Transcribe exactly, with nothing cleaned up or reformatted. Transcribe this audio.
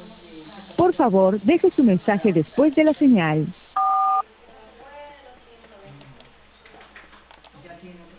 Por favor, deje su mensaje después de la señal.